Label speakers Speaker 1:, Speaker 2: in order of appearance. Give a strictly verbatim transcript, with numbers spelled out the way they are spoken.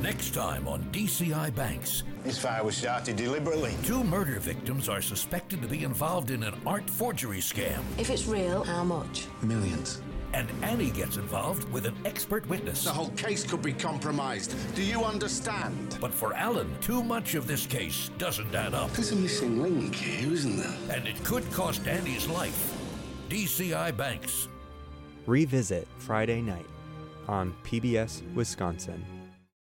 Speaker 1: Next time on D C I Banks.
Speaker 2: This fire was started deliberately.
Speaker 1: Two murder victims are suspected to be involved in an art forgery scam.
Speaker 3: If it's real, how much?
Speaker 2: Millions.
Speaker 1: And Annie gets involved with an expert witness.
Speaker 2: The whole case could be compromised. Do you understand?
Speaker 1: But for Alan, too much of this case doesn't add up.
Speaker 2: There's a missing link here, isn't there?
Speaker 1: And it could cost Annie's life. D C I Banks.
Speaker 4: Revisit Friday night on P B S Wisconsin.